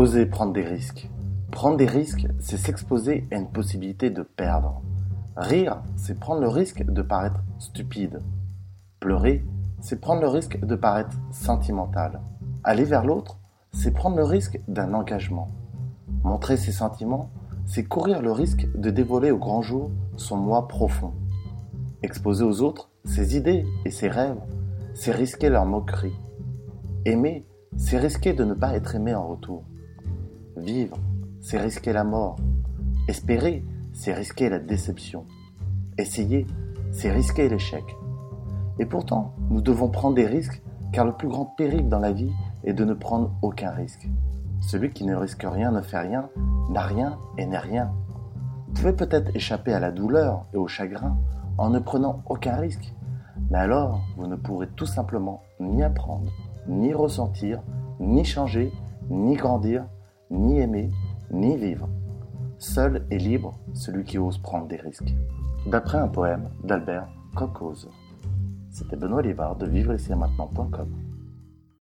Oser prendre des risques. Prendre des risques, c'est s'exposer à une possibilité de perdre. Rire, c'est prendre le risque de paraître stupide. Pleurer, c'est prendre le risque de paraître sentimental. Aller vers l'autre, c'est prendre le risque d'un engagement. Montrer ses sentiments, c'est courir le risque de dévoiler au grand jour son moi profond. Exposer aux autres ses idées et ses rêves, c'est risquer leur moquerie. Aimer, c'est risquer de ne pas être aimé en retour. Vivre, c'est risquer la mort. Espérer, c'est risquer la déception. Essayer, c'est risquer l'échec. Et pourtant, nous devons prendre des risques, car le plus grand péril dans la vie est de ne prendre aucun risque. Celui qui ne risque rien ne fait rien, n'a rien et n'est rien. Vous pouvez peut-être échapper à la douleur et au chagrin en ne prenant aucun risque, mais alors vous ne pourrez tout simplement ni apprendre, ni ressentir, ni changer, ni grandir, ni aimer, ni vivre. Seul est libre celui qui ose prendre des risques. D'après un poème d'Albert Coccos. C'était Benoît Livard de vivreici-maintenant.com.